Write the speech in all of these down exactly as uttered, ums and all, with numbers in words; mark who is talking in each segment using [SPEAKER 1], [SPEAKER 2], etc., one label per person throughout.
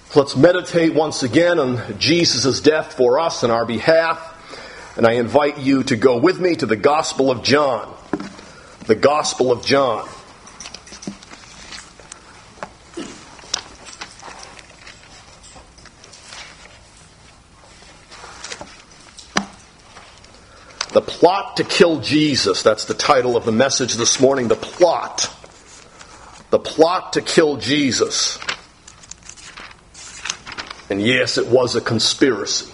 [SPEAKER 1] Let's meditate once again on Jesus' death for us in our behalf. And I invite you to go with me to the Gospel of John. The Gospel of John. The plot to kill Jesus. That's the title of the message this morning. The plot. The plot to kill Jesus. And yes, it was a conspiracy.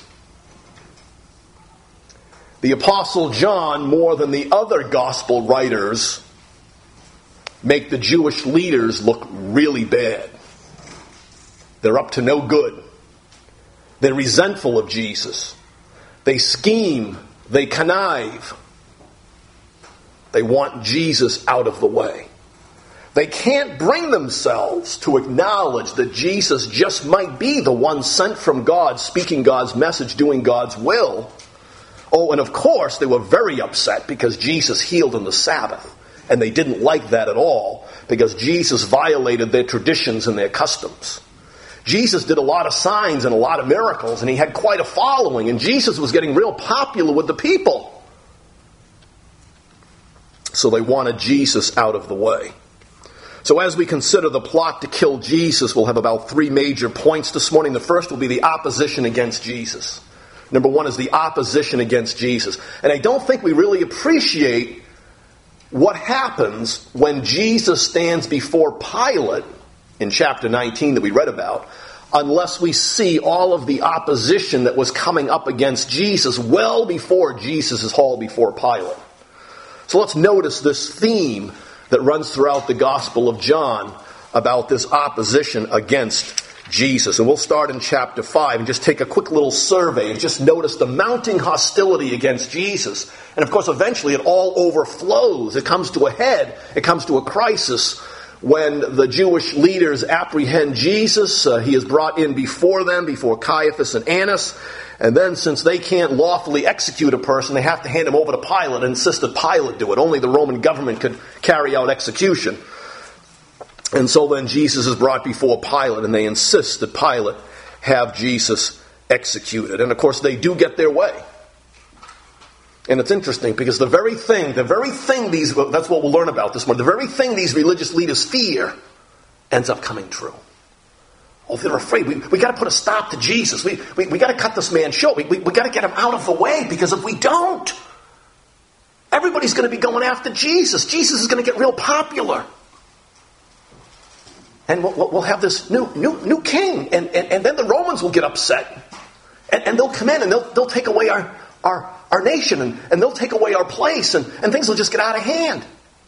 [SPEAKER 1] The Apostle John, more than the other gospel writers, make the Jewish leaders look really bad. They're up to no good. They're resentful of Jesus. They scheme. They connive. They want Jesus out of the way. They can't bring themselves to acknowledge that Jesus just might be the one sent from God, speaking God's message, doing God's will. Oh, and of course, they were very upset because Jesus healed on the Sabbath. And they didn't like that at all because Jesus violated their traditions and their customs. Jesus did a lot of signs and a lot of miracles, and he had quite a following, and Jesus was getting real popular with the people. So they wanted Jesus out of the way. So as we consider the plot to kill Jesus, we'll have about three major points this morning. The first will be the opposition against Jesus. Number one is the opposition against Jesus. And I don't think we really appreciate what happens when Jesus stands before Pilate in chapter nineteen that we read about, unless we see all of the opposition that was coming up against Jesus well before Jesus is hauled before Pilate. So let's notice this theme that runs throughout the Gospel of John about this opposition against Jesus. And we'll start in chapter five and just take a quick little survey and just notice the mounting hostility against Jesus. And of course, eventually it all overflows. It comes to a head. It comes to a crisis when the Jewish leaders apprehend Jesus. Uh, he is brought in before them, before Caiaphas and Annas. And then, since they can't lawfully execute a person, they have to hand him over to Pilate and insist that Pilate do it. Only the Roman government could carry out execution. And so then Jesus is brought before Pilate, and they insist that Pilate have Jesus executed. And of course, they do get their way. And it's interesting because the very thing, the very thing these, that's what we'll learn about this morning, the very thing these religious leaders fear ends up coming true. Oh, they're afraid. We we got to put a stop to Jesus. We we, we got to cut this man short. We, we, we got to get him out of the way, because if we don't, everybody's going to be going after Jesus. Jesus is going to get real popular. And we'll, we'll have this new new new king. And, and, and then the Romans will get upset. And, and they'll come in and they'll they'll take away our our, our nation. And, and they'll take away our place. And, and things will just get out of hand.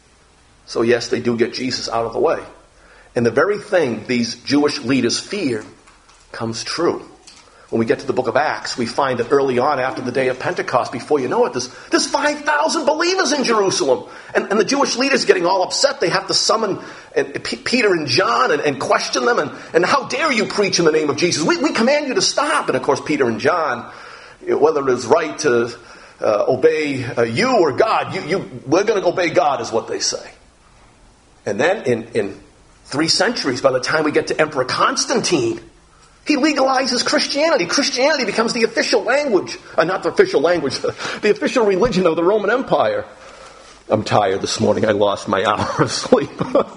[SPEAKER 1] So yes, they do get Jesus out of the way. And the very thing these Jewish leaders fear comes true. When we get to the book of Acts, we find that early on after the day of Pentecost, before you know it, there's, there's five thousand believers in Jerusalem. And, and the Jewish leaders getting all upset. They have to summon and, P- Peter and John and, and question them. And, and how dare you preach in the name of Jesus? We, we command you to stop. And of course, Peter and John, whether it's right to uh, obey uh, you or God, you, you, we're going to obey God is what they say. And then in... in Three centuries, by the time we get to Emperor Constantine, he legalizes Christianity. Christianity becomes the official language, uh, not the official language, the official religion of the Roman Empire. I'm tired this morning. I lost my hour of sleep.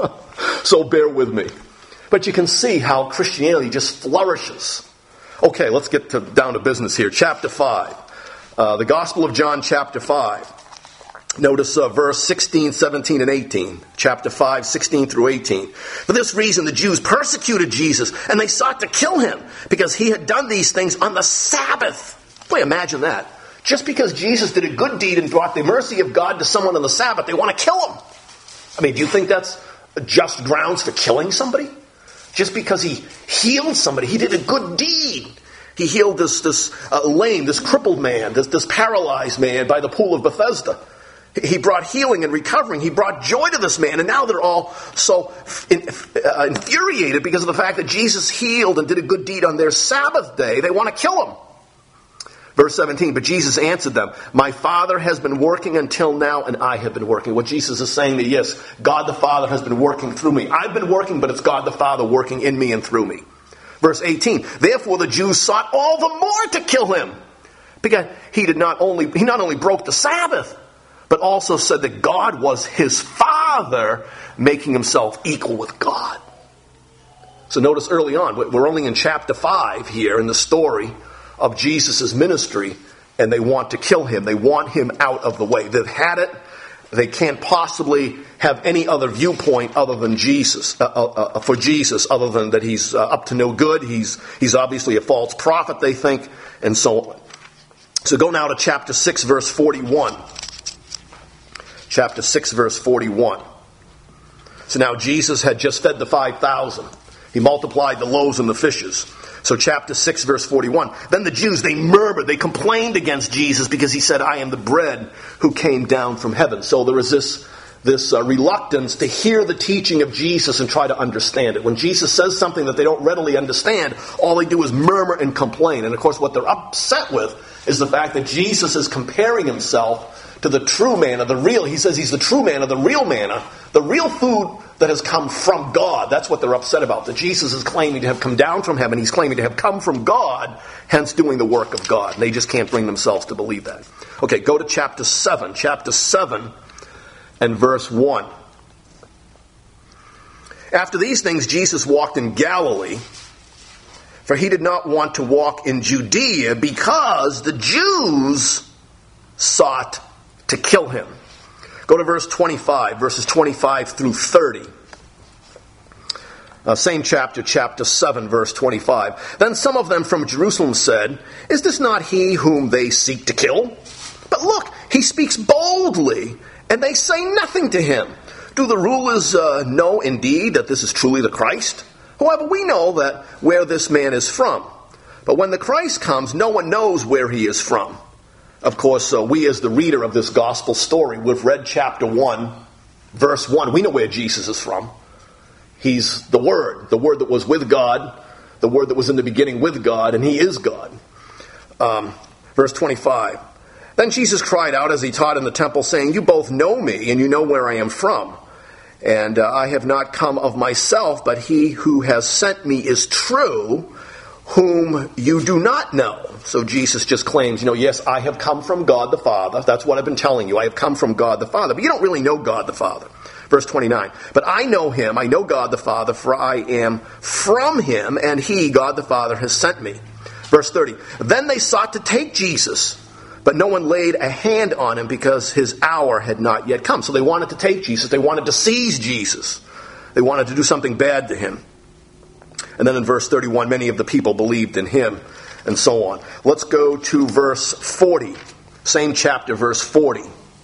[SPEAKER 1] So bear with me. But you can see how Christianity just flourishes. Okay, let's get to, down to business here. Chapter five. Uh, the Gospel of John, chapter five. Notice uh, verse sixteen, seventeen, and eighteen. Chapter five, sixteen through eighteen. For this reason, the Jews persecuted Jesus, and they sought to kill him, because he had done these things on the Sabbath. Boy, imagine that. Just because Jesus did a good deed and brought the mercy of God to someone on the Sabbath, they want to kill him. I mean, do you think that's just grounds for killing somebody? Just because he healed somebody, he did a good deed. He healed this, this uh, lame, this crippled man, this, this paralyzed man by the pool of Bethesda. He brought healing and recovering. He brought joy to this man. And now they're all so in, uh, infuriated because of the fact that Jesus healed and did a good deed on their Sabbath day. They want to kill him. Verse seventeen, but Jesus answered them, my Father has been working until now, and I have been working. What Jesus is saying that, yes, God the Father has been working through me. I've been working, but it's God the Father working in me and through me. Verse eighteen, therefore the Jews sought all the more to kill him, because he did not only he not only broke the Sabbath, but also said that God was his Father, making himself equal with God. So notice early on, we're only in chapter five here in the story of Jesus' ministry, and they want to kill him. They want him out of the way. They've had it. They can't possibly have any other viewpoint other than Jesus, uh, uh, for Jesus, other than that he's uh, up to no good. He's, he's obviously a false prophet, they think, and so on. So go now to chapter six, verse forty-one. Chapter six, verse forty-one. So now Jesus had just fed the five thousand. He multiplied the loaves and the fishes. So chapter six, verse forty-one. Then the Jews, they murmured, they complained against Jesus because he said, I am the bread who came down from heaven. So there is this, this uh, reluctance to hear the teaching of Jesus and try to understand it. When Jesus says something that they don't readily understand, all they do is murmur and complain. And of course what they're upset with is the fact that Jesus is comparing himself to the true manna, the real. He says he's the true manna, the real manna, the real food that has come from God. That's what they're upset about. That Jesus is claiming to have come down from heaven. He's claiming to have come from God, hence doing the work of God. And they just can't bring themselves to believe that. Okay, go to chapter seven. Chapter seven and verse one. After these things, Jesus walked in Galilee, for he did not want to walk in Judea because the Jews sought to kill him. Go to verse twenty-five, verses twenty-five through thirty. Uh, same chapter, chapter seven, verse twenty-five. Then some of them from Jerusalem said, is this not he whom they seek to kill? But look, he speaks boldly, and they say nothing to him. Do the rulers uh, know indeed that this is truly the Christ? However, we know that where this man is from. But when the Christ comes, no one knows where he is from. Of course, uh, we as the reader of this gospel story, we've read chapter one, verse one. We know where Jesus is from. He's the Word, the Word that was with God, the Word that was in the beginning with God, and he is God. Um, verse twenty-five. Then Jesus cried out as he taught in the temple, saying, you both know me, and you know where I am from. And uh, I have not come of myself, but he who has sent me is true, whom you do not know. So Jesus just claims, you know, yes, I have come from God the Father. That's what I've been telling you. I have come from God the Father. But you don't really know God the Father. Verse twenty-nine. But I know him, I know God the Father, for I am from him, and he, God the Father, has sent me. Verse thirty. Then they sought to take Jesus, but no one laid a hand on him because his hour had not yet come. So they wanted to take Jesus. They wanted to seize Jesus. They wanted to do something bad to him. And then in verse thirty-one, many of the people believed in him, and so on. Let's go to verse forty. Same chapter, verse forty.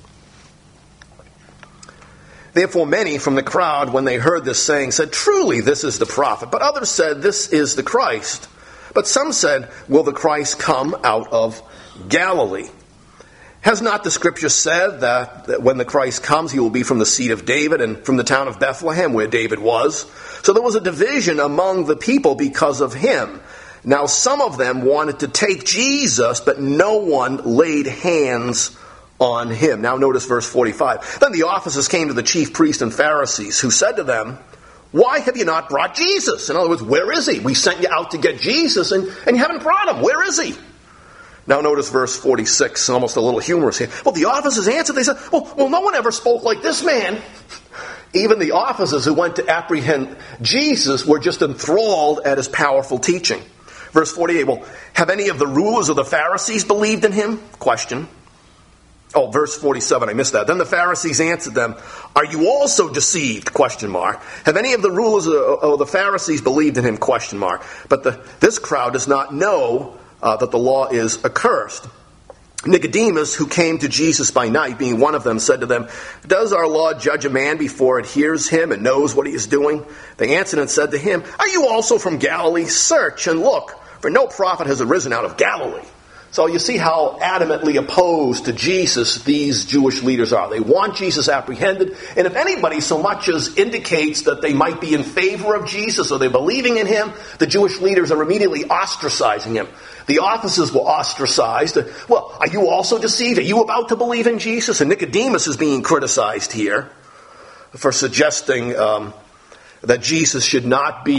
[SPEAKER 1] Therefore many from the crowd, when they heard this saying, said, truly this is the prophet. But others said, this is the Christ. But some said, will the Christ come out of Galilee? Has not the scripture said that, that when the Christ comes, he will be from the seed of David and from the town of Bethlehem, where David was? So there was a division among the people because of him. Now some of them wanted to take Jesus, but no one laid hands on him. Now notice verse forty-five. Then the officers came to the chief priests and Pharisees, who said to them, why have you not brought Jesus? In other words, where is he? We sent you out to get Jesus, and, and you haven't brought him. Where is he? Now notice verse forty-six, almost a little humorous here. Well, the officers answered, they said, well, well, no one ever spoke like this man. Even the officers who went to apprehend Jesus were just enthralled at his powerful teaching. Verse forty-eight, well, have any of the rulers of the Pharisees believed in him? Question. Oh, verse forty-seven, I missed that. Then the Pharisees answered them, are you also deceived? Question mark. Have any of the rulers of the Pharisees believed in him? Question mark. But the, this crowd does not know uh, that the law is accursed. Nicodemus, who came to Jesus by night, being one of them, said to them, does our law judge a man before it hears him and knows what he is doing? They answered and said to him, are you also from Galilee? Search and look, for no prophet has arisen out of Galilee. So you see how adamantly opposed to Jesus these Jewish leaders are. They want Jesus apprehended, and if anybody so much as indicates that they might be in favor of Jesus or they're believing in him, the Jewish leaders are immediately ostracizing him. The officers were ostracized. Well, are you also deceived? Are you about to believe in Jesus? And Nicodemus is being criticized here for suggesting um, that Jesus should not be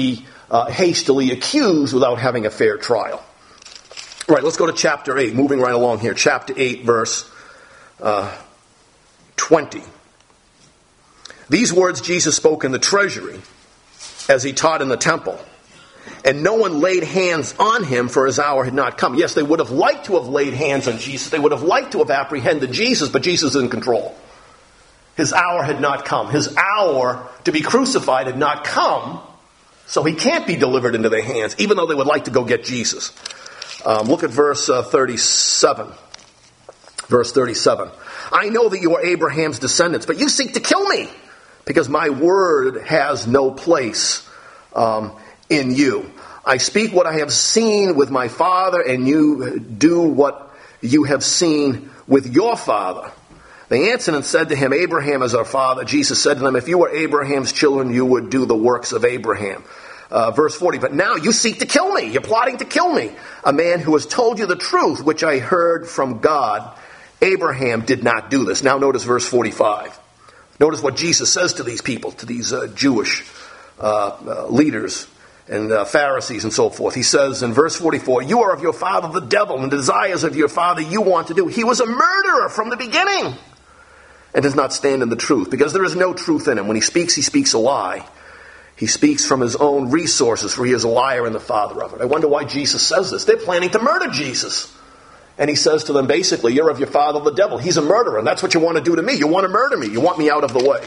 [SPEAKER 1] uh, hastily accused without having a fair trial. All right, let's go to chapter eight, moving right along here. Chapter eight, verse uh, twenty. These words Jesus spoke in the treasury as he taught in the temple. And no one laid hands on him, for his hour had not come. Yes, they would have liked to have laid hands on Jesus. They would have liked to have apprehended Jesus, but Jesus is in control. His hour had not come. His hour to be crucified had not come, so he can't be delivered into their hands, even though they would like to go get Jesus. Um, look at verse uh, thirty-seven. Verse thirty-seven. I know that you are Abraham's descendants, but you seek to kill me, because my word has no place um, in you. I speak what I have seen with my father, and you do what you have seen with your father. They answered and said to him, Abraham is our father. Jesus said to them, if you were Abraham's children, you would do the works of Abraham. Uh, verse forty, but now you seek to kill me. You're plotting to kill me. A man who has told you the truth, which I heard from God. Abraham did not do this. Now notice verse forty-five. Notice what Jesus says to these people, to these uh, Jewish uh, uh, leaders and uh, Pharisees and so forth. He says in verse forty-four, you are of your father the devil, and the desires of your father you want to do. He was a murderer from the beginning and does not stand in the truth, because there is no truth in him. When he speaks, he speaks a lie. He speaks from his own resources, for he is a liar and the father of it. I wonder why Jesus says this. They're planning to murder Jesus. And he says to them, basically, you're of your father the devil. He's a murderer, and that's what you want to do to me. You want to murder me. You want me out of the way.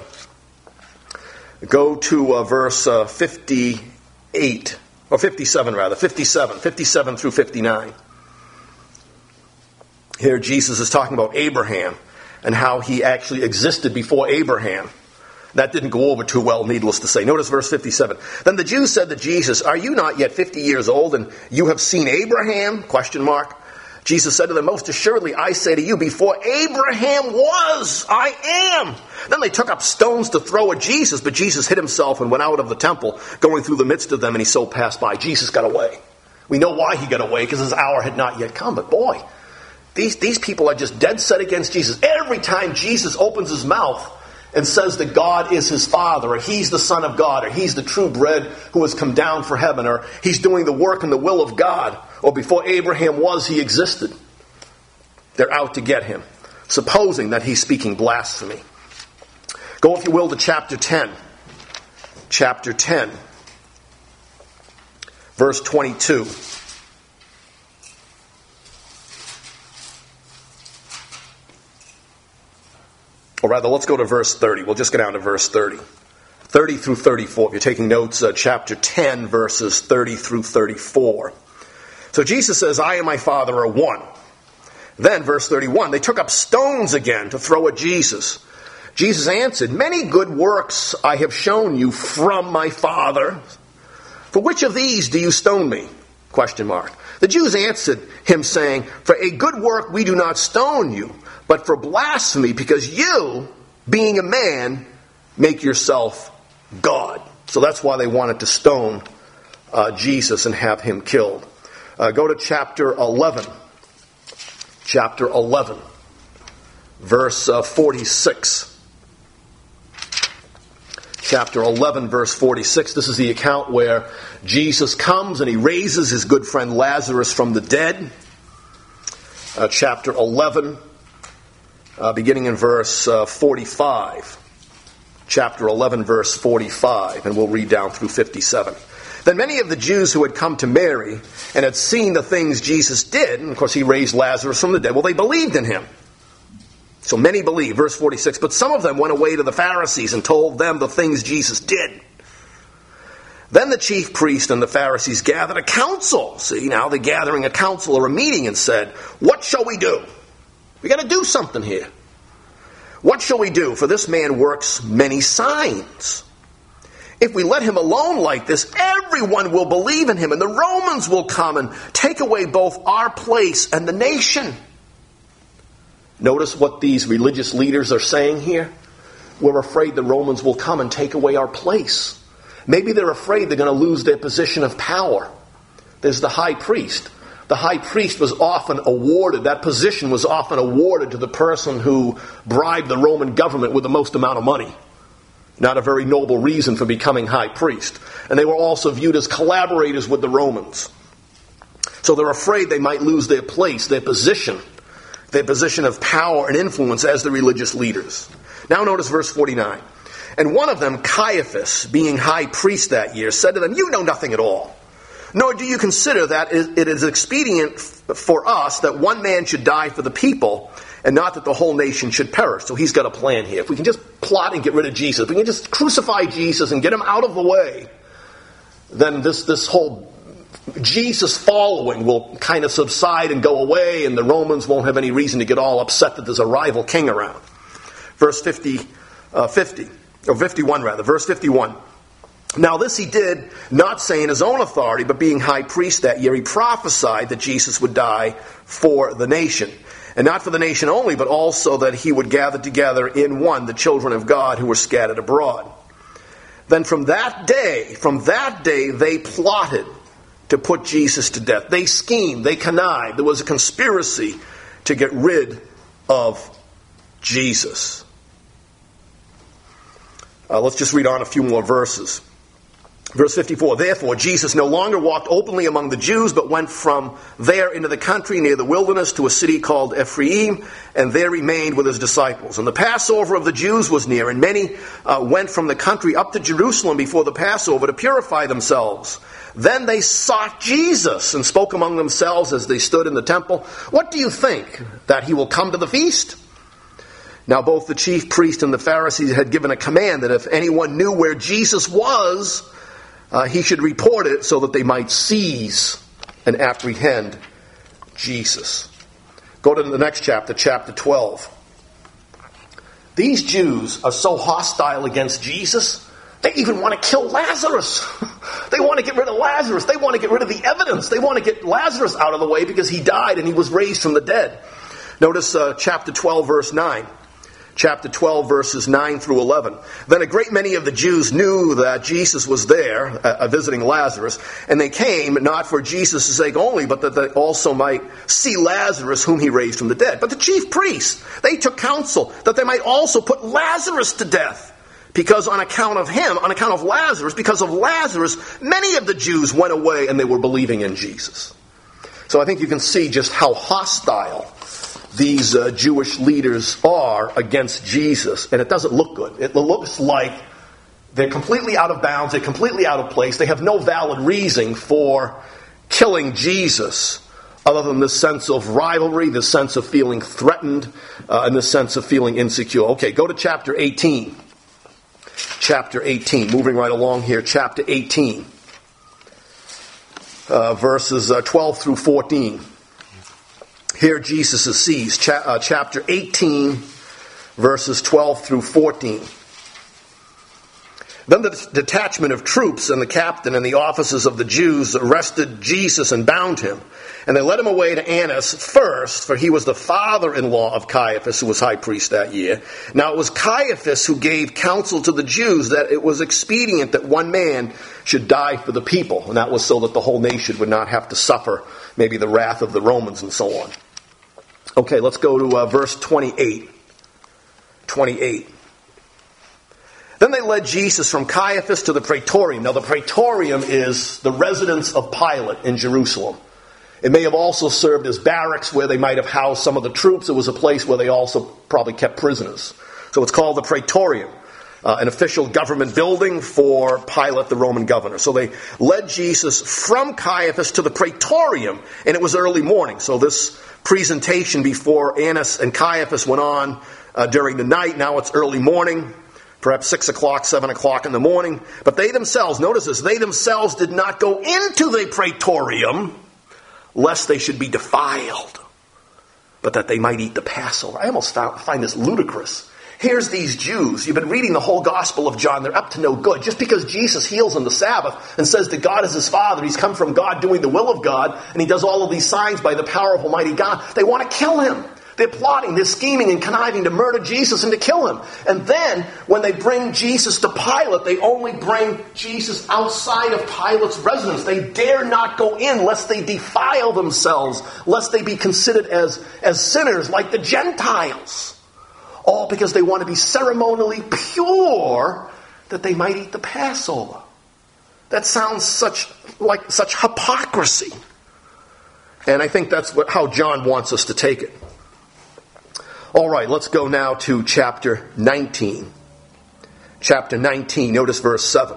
[SPEAKER 1] Go to uh, verse uh, fifty-eight, or fifty-seven rather, fifty-seven, fifty-seven through fifty-nine. Here Jesus is talking about Abraham and how he actually existed before Abraham. That didn't go over too well, needless to say. Notice verse fifty-seven. Then the Jews said to Jesus, are you not yet fifty years old, and you have seen Abraham? Question mark. Jesus said to them, most assuredly, I say to you, before Abraham was, I am. Then they took up stones to throw at Jesus, but Jesus hid himself and went out of the temple, going through the midst of them, and he so passed by. Jesus got away. We know why he got away, because his hour had not yet come. But boy, these, these people are just dead set against Jesus. Every time Jesus opens his mouth and says that God is his Father, or he's the Son of God, or he's the true bread who has come down from heaven, or he's doing the work and the will of God, or before Abraham was, he existed, they're out to get him, supposing that he's speaking blasphemy. Go, if you will, to chapter ten. Chapter ten, verse twenty-two. Or rather, let's go to verse thirty. We'll just go down to verse thirty. thirty through thirty-four. If you're taking notes, uh, chapter ten, verses thirty through thirty-four. So Jesus says, I and my Father are one. Then, verse thirty-one, they took up stones again to throw at Jesus. Jesus answered, many good works I have shown you from my Father. For which of these do you stone me? Question mark. The Jews answered him, saying, for a good work we do not stone you, but for blasphemy, because you, being a man, make yourself God. So that's why they wanted to stone uh, Jesus and have him killed. Uh, go to chapter eleven. Chapter eleven, verse uh, forty-six. Chapter eleven, verse forty-six. This is the account where Jesus comes and he raises his good friend Lazarus from the dead. Uh, chapter eleven. Uh, beginning in verse uh, forty-five. Chapter eleven, verse forty-five, and we'll read down through fifty-seven. Then many of the Jews who had come to Mary and had seen the things Jesus did, and of course he raised Lazarus from the dead, well, they believed in him. So many believed. Verse forty-six, but some of them went away to the Pharisees and told them the things Jesus did. Then the chief priest and the Pharisees gathered a council. See, now they're gathering a council or a meeting and said, what shall we do? We got to do something here. What shall we do? For this man works many signs. If we let him alone like this, everyone will believe in him, and the Romans will come and take away both our place and the nation. Notice what these religious leaders are saying here. We're afraid the Romans will come and take away our place. Maybe they're afraid they're going to lose their position of power. There's the high priest. The high priest was often awarded, that position was often awarded to the person who bribed the Roman government with the most amount of money. Not a very noble reason for becoming high priest. And they were also viewed as collaborators with the Romans. So they're afraid they might lose their place, their position, their position of power and influence as the religious leaders. Now notice verse forty-nine. And one of them, Caiaphas, being high priest that year, said to them, "You know nothing at all, nor do you consider that it is expedient for us that one man should die for the people, and not that the whole nation should perish." So he's got a plan here. If we can just plot and get rid of Jesus, if we can just crucify Jesus and get him out of the way, then this, this whole Jesus following will kind of subside and go away, and the Romans won't have any reason to get all upset that there's a rival king around. Verse fifty, uh, fifty, or fifty-one rather, verse fifty-one. Now this he did, not saying his own authority, but being high priest that year, he prophesied that Jesus would die for the nation. And not for the nation only, but also that he would gather together in one the children of God who were scattered abroad. Then from that day, from that day they plotted to put Jesus to death. They schemed, they connived. There was a conspiracy to get rid of Jesus. Uh, let's just read on a few more verses. Verse fifty-four, therefore Jesus no longer walked openly among the Jews, but went from there into the country near the wilderness to a city called Ephraim, and there remained with his disciples. And the Passover of the Jews was near, and many uh, went from the country up to Jerusalem before the Passover to purify themselves. Then they sought Jesus and spoke among themselves as they stood in the temple, "What do you think, that he will come to the feast?" Now both the chief priest and the Pharisees had given a command that if anyone knew where Jesus was, Uh, he should report it so that they might seize and apprehend Jesus. Go to the next chapter, chapter twelve. These Jews are so hostile against Jesus, they even want to kill Lazarus. They want to get rid of Lazarus. They want to get rid of the evidence. They want to get Lazarus out of the way because he died and he was raised from the dead. Notice uh, chapter twelve, verse nine. Chapter twelve, verses nine through eleven. Then a great many of the Jews knew that Jesus was there, uh, visiting Lazarus, and they came not for Jesus' sake only, but that they also might see Lazarus, whom he raised from the dead. But the chief priests, they took counsel that they might also put Lazarus to death, because on account of him, on account of Lazarus, because of Lazarus, many of the Jews went away and they were believing in Jesus. So I think you can see just how hostile these uh, Jewish leaders are against Jesus, and it doesn't look good. It looks like they're completely out of bounds, they're completely out of place, they have no valid reason for killing Jesus other than this sense of rivalry, this sense of feeling threatened, uh, and this sense of feeling insecure. Okay, go to chapter eighteen. Chapter eighteen, moving right along here, chapter eighteen, uh, verses uh, twelve through fourteen. Here Jesus is seized. Cha- uh, chapter eighteen, verses twelve through fourteen. Then the detachment of troops and the captain and the officers of the Jews arrested Jesus and bound him. And they led him away to Annas first, for he was the father-in-law of Caiaphas, who was high priest that year. Now it was Caiaphas who gave counsel to the Jews that it was expedient that one man should die for the people. And that was so that the whole nation would not have to suffer maybe the wrath of the Romans and so on. Okay, let's go to uh, verse twenty-eight. twenty-eight. Then they led Jesus from Caiaphas to the Praetorium. Now the Praetorium is the residence of Pilate in Jerusalem. It may have also served as barracks where they might have housed some of the troops. It was a place where they also probably kept prisoners. So it's called the Praetorium, uh, an official government building for Pilate, the Roman governor. So they led Jesus from Caiaphas to the Praetorium, and it was early morning. So this presentation before Annas and Caiaphas went on uh, during the night. Now it's early morning, perhaps six o'clock, seven o'clock in the morning. But they themselves, notice this, they themselves did not go into the Praetorium, lest they should be defiled, but that they might eat the Passover. I almost find this ludicrous. Here's these Jews. You've been reading the whole Gospel of John. They're up to no good. Just because Jesus heals on the Sabbath and says that God is his Father, he's come from God doing the will of God, and he does all of these signs by the power of Almighty God, they want to kill him. They're plotting, they're scheming and conniving to murder Jesus and to kill him. And then, when they bring Jesus to Pilate, they only bring Jesus outside of Pilate's residence. They dare not go in lest they defile themselves, lest they be considered as, as sinners like the Gentiles. All because they want to be ceremonially pure that they might eat the Passover. That sounds such like such hypocrisy. And I think that's what, how John wants us to take it. All right, let's go now to chapter nineteen. Chapter nineteen, notice verse seven.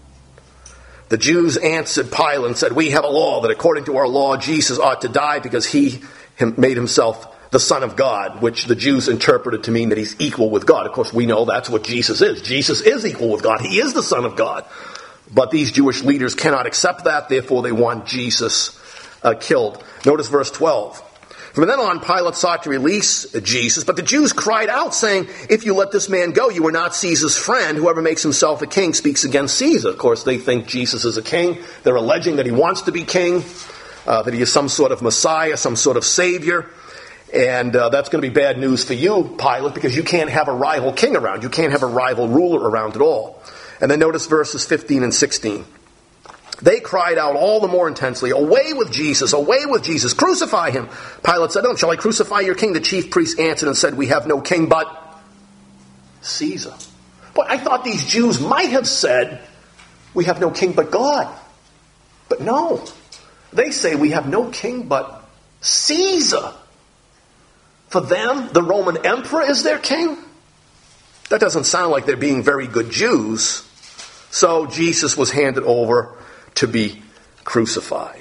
[SPEAKER 1] The Jews answered Pilate and said, we have a law that according to our law Jesus ought to die because he made himself the Son of God, which the Jews interpreted to mean that he's equal with God. Of course, we know that's what Jesus is. Jesus is equal with God. He is the Son of God. But these Jewish leaders cannot accept that, therefore they want Jesus uh, killed. Notice verse twelve. From then on, Pilate sought to release Jesus, but the Jews cried out, saying, if you let this man go, you are not Caesar's friend. Whoever makes himself a king speaks against Caesar. Of course, they think Jesus is a king. They're alleging that he wants to be king, uh, that he is some sort of Messiah, some sort of Savior. And uh, that's going to be bad news for you, Pilate, because you can't have a rival king around. You can't have a rival ruler around at all. And then notice verses fifteen and sixteen. They cried out all the more intensely, away with Jesus, away with Jesus, crucify him. Pilate said, oh, shall I crucify your king? The chief priests answered and said, we have no king but Caesar. But I thought these Jews might have said, we have no king but God. But no, they say we have no king but Caesar. For them, the Roman emperor is their king? That doesn't sound like they're being very good Jews. So Jesus was handed over to be crucified.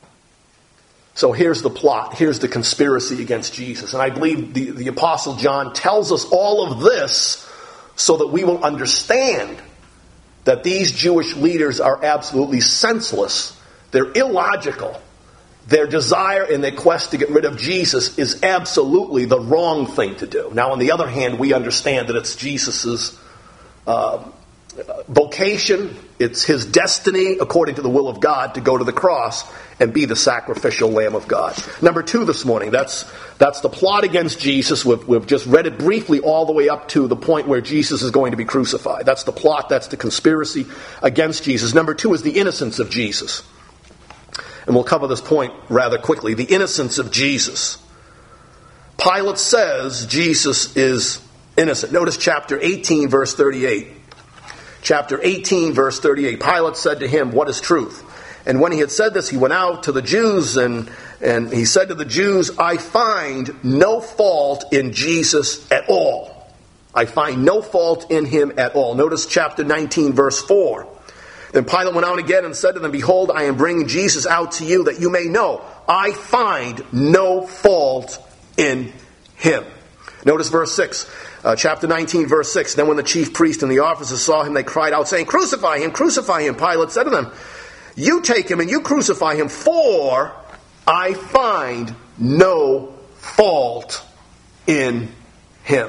[SPEAKER 1] So here's the plot. Here's the conspiracy against Jesus. And I believe the, the Apostle John tells us all of this so that we will understand that these Jewish leaders are absolutely senseless. They're illogical. Their desire and their quest to get rid of Jesus is absolutely the wrong thing to do. Now, on the other hand, we understand that it's Jesus's uh, vocation, it's his destiny, according to the will of God, to go to the cross and be the sacrificial Lamb of God. Number two this morning, that's that's the plot against Jesus. We've, we've just read it briefly all the way up to the point where Jesus is going to be crucified. That's the plot, that's the conspiracy against Jesus. Number two is the innocence of Jesus. And we'll cover this point rather quickly. The innocence of Jesus. Pilate says Jesus is innocent. Notice chapter eighteen, verse thirty-eight. Chapter eighteen, verse thirty-eight. Pilate said to him, what is truth? And when he had said this, he went out to the Jews, and, and he said to the Jews, I find no fault in Jesus at all. I find no fault in him at all. Notice chapter nineteen, verse four. Then Pilate went out again and said to them, behold, I am bringing Jesus out to you that you may know, I find no fault in him. Notice verse six. Uh, chapter nineteen, verse six. Then when the chief priest and the officers saw him, they cried out, saying, crucify him, crucify him. Pilate said to them, you take him and you crucify him, for I find no fault in him.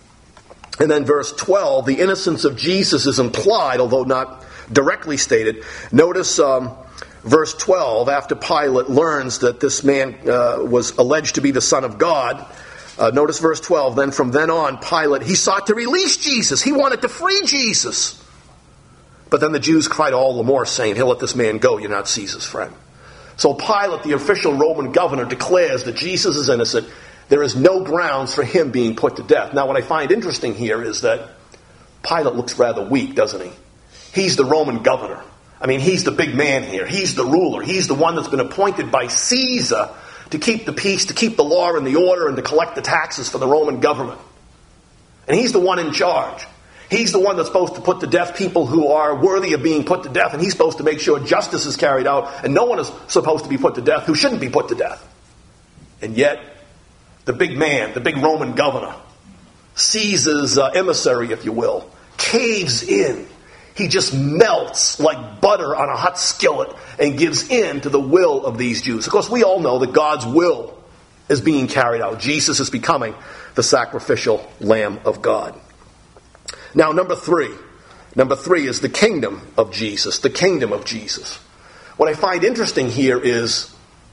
[SPEAKER 1] And then verse twelve, the innocence of Jesus is implied, although not directly stated. Notice um, verse twelve, after Pilate learns that this man uh, was alleged to be the Son of God. Uh, notice verse twelve, then from then on, Pilate, he sought to release Jesus. He wanted to free Jesus. But then the Jews cried all the more, saying, hey, let this man go. You're not Caesar's friend. So Pilate, the official Roman governor, declares that Jesus is innocent. There is no grounds for him being put to death. Now, what I find interesting here is that Pilate looks rather weak, doesn't he? He's the Roman governor. I mean, he's the big man here. He's the ruler. He's the one that's been appointed by Caesar to keep the peace, to keep the law and the order, and to collect the taxes for the Roman government. And he's the one in charge. He's the one that's supposed to put to death people who are worthy of being put to death, and he's supposed to make sure justice is carried out, and no one is supposed to be put to death who shouldn't be put to death. And yet, the big man, the big Roman governor, Caesar's uh, emissary, if you will, caves in. He just melts like butter on a hot skillet and gives in to the will of these Jews. Of course, we all know that God's will is being carried out. Jesus is becoming the sacrificial Lamb of God. Now, number three. Number three is the kingdom of Jesus. The kingdom of Jesus. What I find interesting here is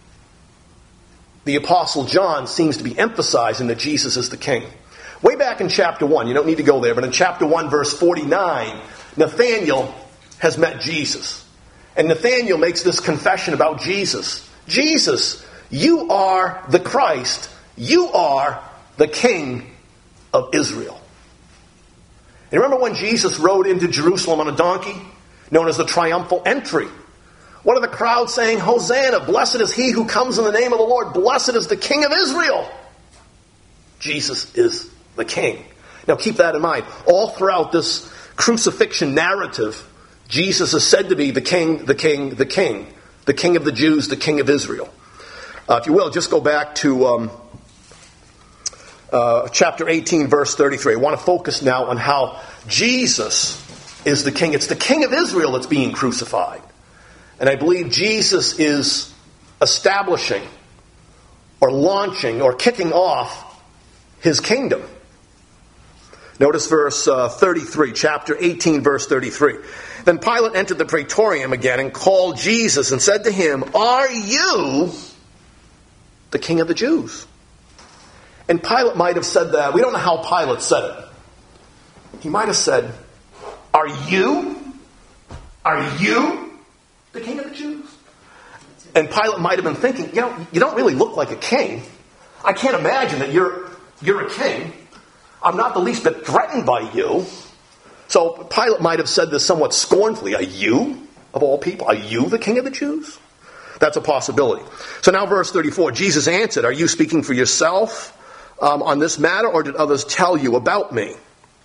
[SPEAKER 1] the Apostle John seems to be emphasizing that Jesus is the king. Way back in chapter one, you don't need to go there, but in chapter one, verse forty-nine, Nathanael has met Jesus. And Nathanael makes this confession about Jesus. Jesus, you are the Christ. You are the King of Israel. You remember when Jesus rode into Jerusalem on a donkey, known as the triumphal entry? What are the crowds saying? Hosanna, blessed is he who comes in the name of the Lord. Blessed is the King of Israel. Jesus is the King. Now keep that in mind. All throughout this crucifixion narrative, Jesus is said to be the King, the King, the King. The King of the Jews, the King of Israel. Uh, if you will, just go back to um, uh, chapter eighteen, verse thirty-three. I want to focus now on how Jesus is the King. It's the King of Israel that's being crucified. And I believe Jesus is establishing or launching or kicking off his kingdom. Notice verse uh, thirty-three, chapter eighteen, verse thirty-three. Then Pilate entered the praetorium again and called Jesus and said to him, "Are you the King of the Jews?" And Pilate might have said that. We don't know how Pilate said it. He might have said, "Are you? Are you the King of the Jews?" And Pilate might have been thinking, you know, you don't really look like a king. I can't imagine that you're you're a king. I'm not the least bit threatened by you. So Pilate might have said this somewhat scornfully. Are you, of all people, are you the King of the Jews? That's a possibility. So now verse thirty-four, Jesus answered, "Are you speaking for yourself um, on this matter, or did others tell you about me?"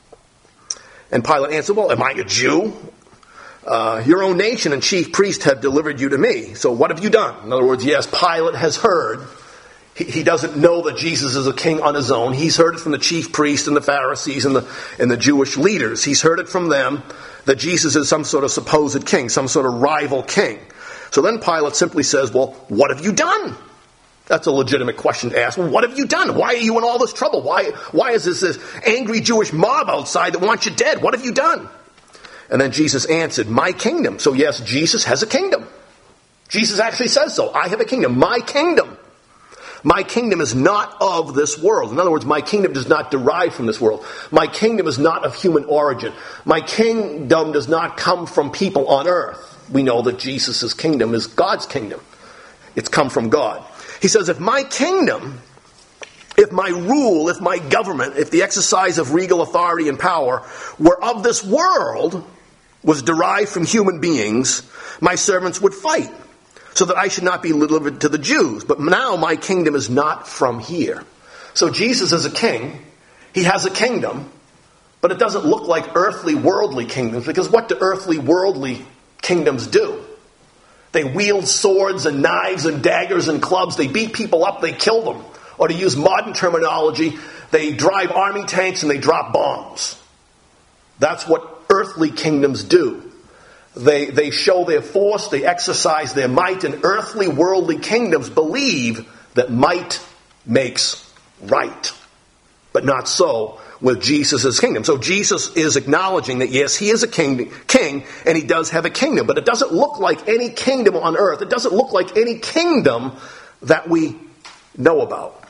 [SPEAKER 1] And Pilate answered, "Well, am I a Jew? Uh, your own nation and chief priest have delivered you to me. So what have you done?" In other words, yes, Pilate has heard. He, he doesn't know that Jesus is a king on his own. He's heard it from the chief priests and the Pharisees and the, and the Jewish leaders. He's heard it from them that Jesus is some sort of supposed king, some sort of rival king. So then Pilate simply says, "Well, what have you done?" That's a legitimate question to ask. Well, what have you done? Why are you in all this trouble? Why, why is this, this angry Jewish mob outside that wants you dead? What have you done? And then Jesus answered, "My kingdom." So yes, Jesus has a kingdom. Jesus actually says so. I have a kingdom. My kingdom. My kingdom is not of this world. In other words, my kingdom does not derive from this world. My kingdom is not of human origin. My kingdom does not come from people on earth. We know that Jesus' kingdom is God's kingdom. It's come from God. He says, if my kingdom, if my rule, if my government, if the exercise of regal authority and power were of this world, was derived from human beings, my servants would fight, so that I should not be delivered to the Jews. But now my kingdom is not from here. So Jesus is a king. He has a kingdom. But it doesn't look like earthly, worldly kingdoms. Because what do earthly, worldly kingdoms do? They wield swords and knives and daggers and clubs. They beat people up. They kill them. Or to use modern terminology, they drive army tanks and they drop bombs. That's what earthly kingdoms do. They, they show their force, they exercise their might, and earthly, worldly kingdoms believe that might makes right. But not so with Jesus' kingdom. So Jesus is acknowledging that yes, he is a king, king, and he does have a kingdom. But it doesn't look like any kingdom on earth. It doesn't look like any kingdom that we know about.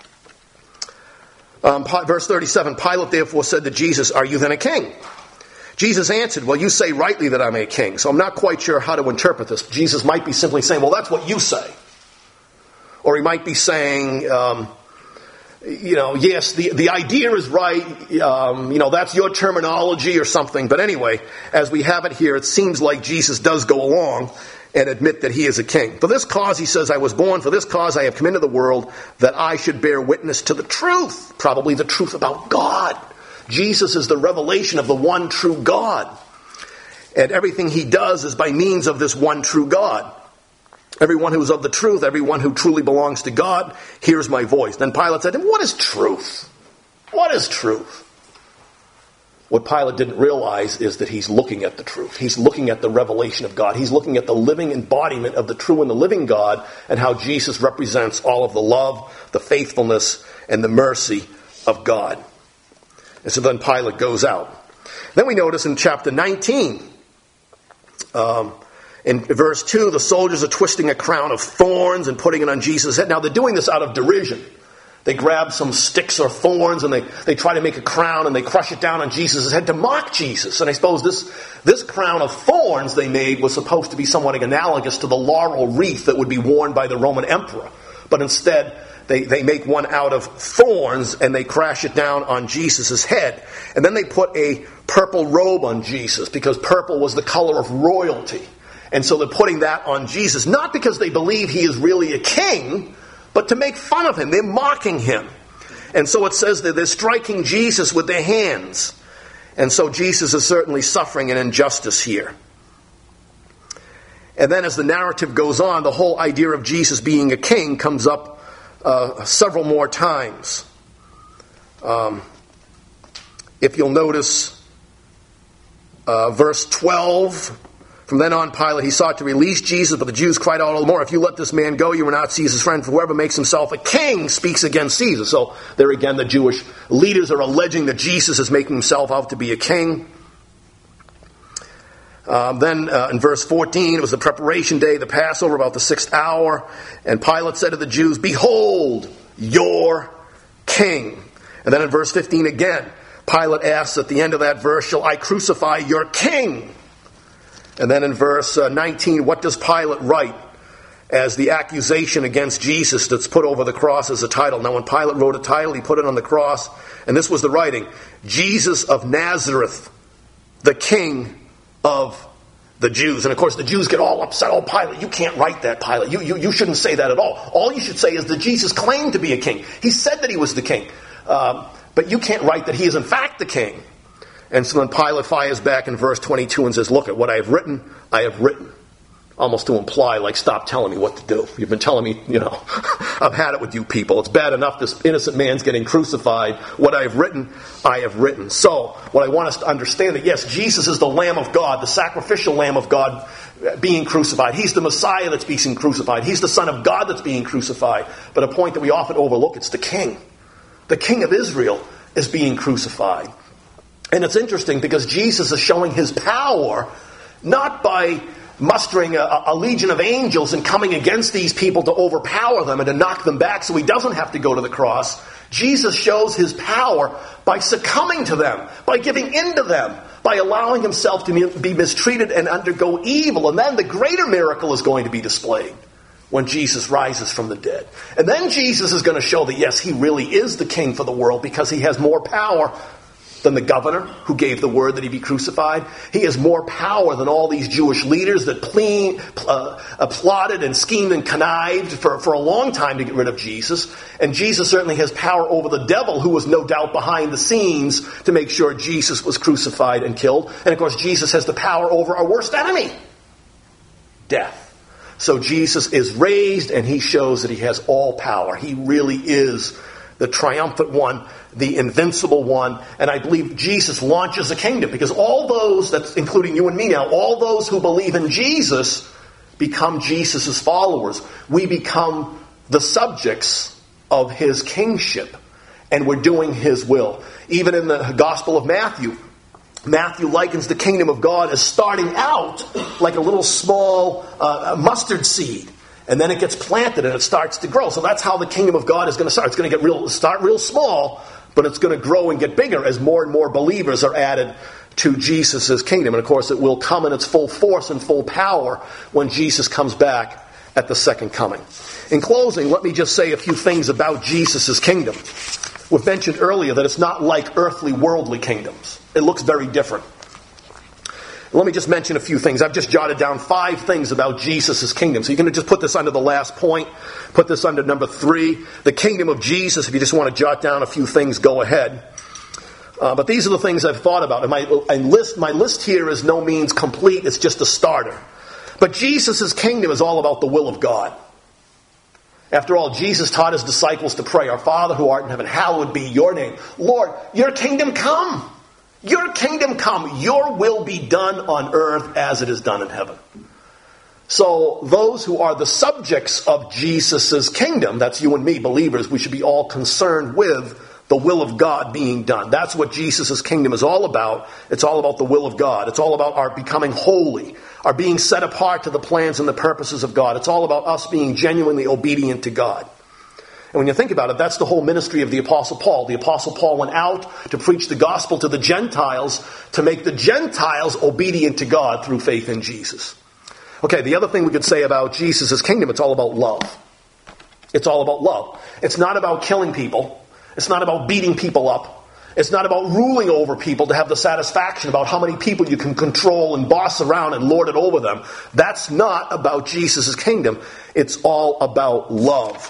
[SPEAKER 1] Um, verse thirty-seven, Pilate therefore said to Jesus, "Are you then a king?" Jesus answered, "Well, you say rightly that I'm a king." So I'm not quite sure how to interpret this. Jesus might be simply saying, well, that's what you say. Or he might be saying, um, you know, yes, the, the idea is right. Um, you know, that's your terminology or something. But anyway, as we have it here, it seems like Jesus does go along and admit that he is a king. For this cause, he says, I was born. For this cause, I have come into the world that I should bear witness to the truth. Probably the truth about God. Jesus is the revelation of the one true God. And everything he does is by means of this one true God. Everyone who is of the truth, everyone who truly belongs to God, hears my voice. Then Pilate said to him, what is truth? What is truth? What Pilate didn't realize is that he's looking at the truth. He's looking at the revelation of God. He's looking at the living embodiment of the true and the living God and how Jesus represents all of the love, the faithfulness, and the mercy of God. And so then Pilate goes out. Then we notice in chapter nineteen, um, in verse two, the soldiers are twisting a crown of thorns and putting it on Jesus' head. Now they're doing this out of derision. They grab some sticks or thorns and they, they try to make a crown and they crush it down on Jesus' head to mock Jesus. And I suppose this, this crown of thorns they made was supposed to be somewhat analogous to the laurel wreath that would be worn by the Roman emperor. But instead, they, they make one out of thorns and they crash it down on Jesus' head. And then they put a purple robe on Jesus because purple was the color of royalty. And so they're putting that on Jesus, not because they believe he is really a king, but to make fun of him. They're mocking him. And so it says that they're striking Jesus with their hands. And so Jesus is certainly suffering an injustice here. And then as the narrative goes on, the whole idea of Jesus being a king comes up uh, several more times. Um, if you'll notice, uh, verse twelve, from then on Pilate, he sought to release Jesus, but the Jews cried out all the more, if you let this man go, you are not Caesar's friend, for whoever makes himself a king speaks against Caesar. So there again, the Jewish leaders are alleging that Jesus is making himself out to be a king. Um, then uh, in verse fourteen, it was the preparation day, the Passover, about the sixth hour. And Pilate said to the Jews, behold, your king. And then in verse fifteen again, Pilate asks at the end of that verse, shall I crucify your king? And then in verse uh, nineteen, what does Pilate write as the accusation against Jesus that's put over the cross as a title? Now when Pilate wrote a title, he put it on the cross. And this was the writing, Jesus of Nazareth, the King of the Jews. And of course the Jews get all upset. Oh, Pilate, you can't write that, Pilate. You, you, you shouldn't say that at all. All you should say is that Jesus claimed to be a king. He said that he was the king. Um, but you can't write that he is in fact the king. And so then Pilate fires back in verse twenty-two and says, look, at what I have written, I have written. Almost to imply, like, stop telling me what to do. You've been telling me, you know, I've had it with you people. It's bad enough this innocent man's getting crucified. What I have written, I have written. So, what I want us to understand that, yes, Jesus is the Lamb of God, the sacrificial Lamb of God being crucified. He's the Messiah that's being crucified. He's the Son of God that's being crucified. But a point that we often overlook, it's the King. The King of Israel is being crucified. And it's interesting because Jesus is showing his power not by mustering a, a legion of angels and coming against these people to overpower them and to knock them back so he doesn't have to go to the cross. Jesus shows his power by succumbing to them, by giving in to them, by allowing himself to be mistreated and undergo evil. And then the greater miracle is going to be displayed when Jesus rises from the dead. And then Jesus is going to show that, yes, he really is the king for the world because he has more power than the governor who gave the word that he be crucified. He has more power than all these Jewish leaders that ple- uh, plotted and schemed and connived for, for a long time to get rid of Jesus. And Jesus certainly has power over the devil, who was no doubt behind the scenes to make sure Jesus was crucified and killed. And of course, Jesus has the power over our worst enemy, death. So Jesus is raised and he shows that he has all power. He really is the triumphant one, the invincible one. And I believe Jesus launches a kingdom because all those, that's including you and me now, all those who believe in Jesus become Jesus' followers. We become the subjects of his kingship and we're doing his will. Even in the Gospel of Matthew, Matthew likens the kingdom of God as starting out like a little small uh, mustard seed. And then it gets planted and it starts to grow. So that's how the kingdom of God is going to start. It's going to get real, start real small, but it's going to grow and get bigger as more and more believers are added to Jesus' kingdom. And of course, it will come in its full force and full power when Jesus comes back at the second coming. In closing, let me just say a few things about Jesus' kingdom. We've mentioned earlier that it's not like earthly, worldly kingdoms. It looks very different. Let me just mention a few things. I've just jotted down five things about Jesus' kingdom. So you're going to just put this under the last point. Put this under number three. The kingdom of Jesus. If you just want to jot down a few things, go ahead. Uh, but these are the things I've thought about. And my, and list, my list here is no means complete. It's just a starter. But Jesus' kingdom is all about the will of God. After all, Jesus taught his disciples to pray, Our Father who art in heaven, hallowed be your name. Lord, your kingdom come. Your kingdom come, your will be done on earth as it is done in heaven. So those who are the subjects of Jesus' kingdom, that's you and me, believers, we should be all concerned with the will of God being done. That's what Jesus' kingdom is all about. It's all about the will of God. It's all about our becoming holy, our being set apart to the plans and the purposes of God. It's all about us being genuinely obedient to God. And when you think about it, that's the whole ministry of the Apostle Paul. The Apostle Paul went out to preach the gospel to the Gentiles, to make the Gentiles obedient to God through faith in Jesus. Okay, the other thing we could say about Jesus' kingdom, it's all about love. It's all about love. It's not about killing people. It's not about beating people up. It's not about ruling over people to have the satisfaction about how many people you can control and boss around and lord it over them. That's not about Jesus' kingdom. It's all about love.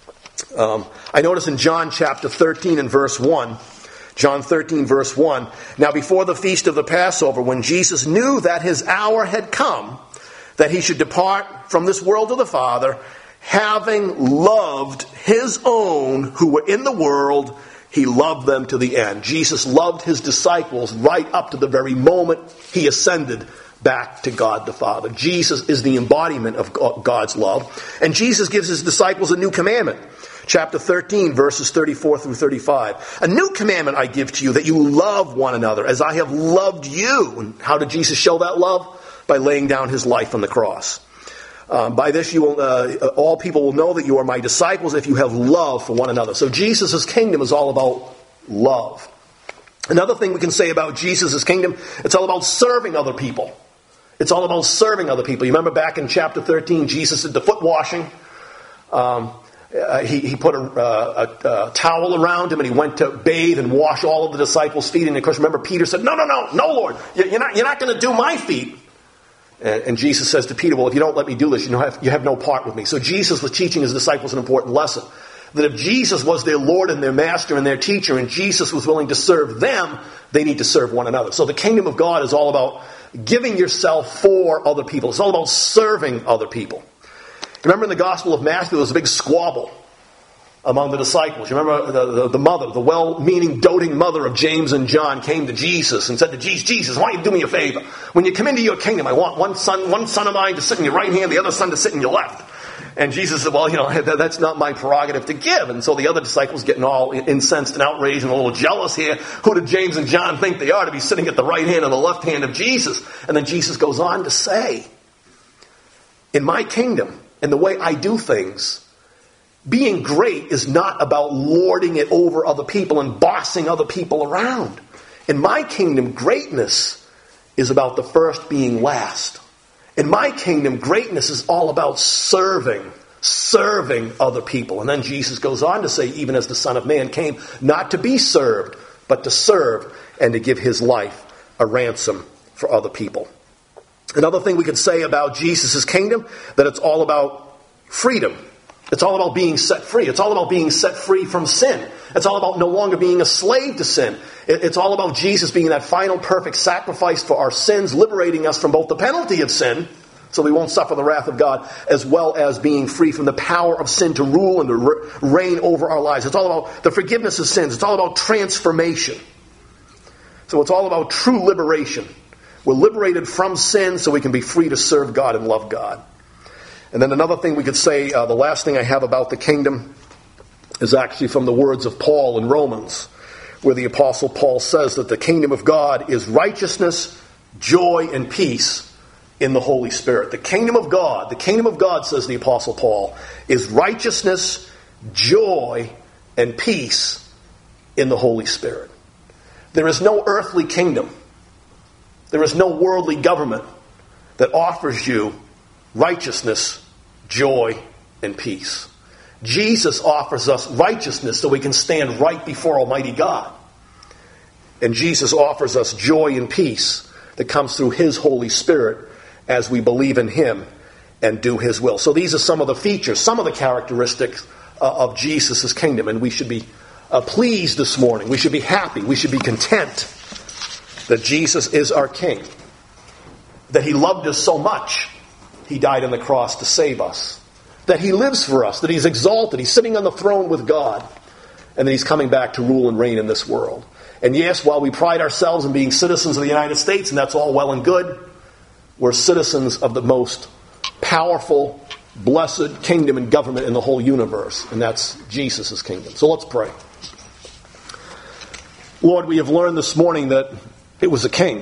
[SPEAKER 1] Um, I notice in John chapter thirteen and verse one, John thirteen verse one, now before the feast of the Passover, when Jesus knew that his hour had come, that he should depart from this world to the Father, having loved his own who were in the world, he loved them to the end. Jesus loved his disciples right up to the very moment he ascended back to God the Father. Jesus is the embodiment of God's love. And Jesus gives his disciples a new commandment. Chapter thirteen, verses thirty-four through thirty-five. A new commandment I give to you, that you love one another as I have loved you. And how did Jesus show that love? By laying down his life on the cross. Um, by this, you will, uh, all people will know that you are my disciples if you have love for one another. So Jesus' kingdom is all about love. Another thing we can say about Jesus' kingdom, it's all about serving other people. It's all about serving other people. You remember back in chapter thirteen, Jesus did the foot washing. Um, uh, he, he put a, uh, a, a towel around him and he went to bathe and wash all of the disciples' feet. And of course, remember, Peter said, no, no, no, no, Lord, you're not, you're not going to do my feet. And, and Jesus says to Peter, well, if you don't let me do this, you, don't have, you have no part with me. So Jesus was teaching his disciples an important lesson. That if Jesus was their Lord and their master and their teacher, and Jesus was willing to serve them, they need to serve one another. So the kingdom of God is all about giving yourself for other people. It's all about serving other people. Remember in the Gospel of Matthew, there was a big squabble among the disciples. You remember the, the, the mother, the well-meaning, doting mother of James and John came to Jesus and said to Jesus, Jesus, why don't you do me a favor? When you come into your kingdom, I want one son, one son of mine to sit in your right hand, the other son to sit in your left. And Jesus said, well, you know, that's not my prerogative to give. And so the other disciples getting all incensed and outraged and a little jealous here. Who did James and John think they are to be sitting at the right hand and the left hand of Jesus? And then Jesus goes on to say, in my kingdom, and the way I do things, being great is not about lording it over other people and bossing other people around. In my kingdom, greatness is about the first being last. In my kingdom, greatness is all about serving, serving other people. And then Jesus goes on to say, even as the Son of Man came not to be served, but to serve and to give his life a ransom for other people. Another thing we could say about Jesus' kingdom, that it's all about freedom. It's all about being set free. It's all about being set free from sin. It's all about no longer being a slave to sin. It's all about Jesus being that final perfect sacrifice for our sins, liberating us from both the penalty of sin, so we won't suffer the wrath of God, as well as being free from the power of sin to rule and to reign over our lives. It's all about the forgiveness of sins. It's all about transformation. So it's all about true liberation. We're liberated from sin so we can be free to serve God and love God. And then another thing we could say, uh, the last thing I have about the kingdom is actually from the words of Paul in Romans, where the Apostle Paul says that the kingdom of God is righteousness, joy, and peace in the Holy Spirit. The kingdom of God, the kingdom of God, says the Apostle Paul, is righteousness, joy, and peace in the Holy Spirit. There is no earthly kingdom. There is no worldly government that offers you righteousness, joy, and peace. Jesus offers us righteousness so we can stand right before Almighty God. And Jesus offers us joy and peace that comes through his Holy Spirit as we believe in him and do his will. So these are some of the features, some of the characteristics uh, of Jesus' kingdom. And we should be uh, pleased this morning. We should be happy. We should be content that Jesus is our King. That he loved us so much, he died on the cross to save us. That he lives for us. That he's exalted. He's sitting on the throne with God. And that he's coming back to rule and reign in this world. And yes, while we pride ourselves in being citizens of the United States, and that's all well and good, we're citizens of the most powerful, blessed kingdom and government in the whole universe. And that's Jesus' kingdom. So let's pray. Lord, we have learned this morning that it was a king.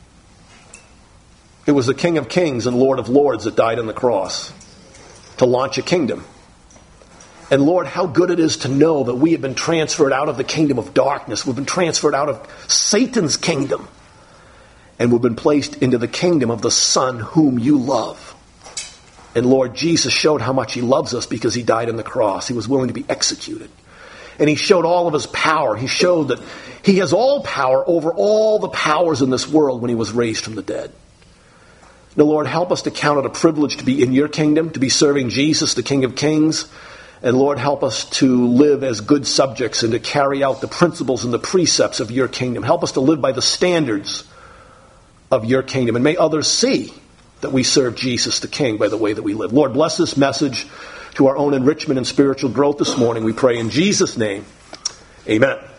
[SPEAKER 1] It was the King of Kings and Lord of Lords that died on the cross to launch a kingdom. And Lord, how good it is to know that we have been transferred out of the kingdom of darkness. We've been transferred out of Satan's kingdom. And we've been placed into the kingdom of the Son whom you love. And Lord, Jesus showed how much he loves us because he died on the cross. He was willing to be executed. And he showed all of his power. He showed that he has all power over all the powers in this world when he was raised from the dead. Now, Lord, help us to count it a privilege to be in your kingdom, to be serving Jesus, the King of Kings. And Lord, help us to live as good subjects and to carry out the principles and the precepts of your kingdom. Help us to live by the standards of your kingdom. And may others see that we serve Jesus, the King, by the way that we live. Lord, bless this message to our own enrichment and spiritual growth this morning. We pray in Jesus' name. Amen.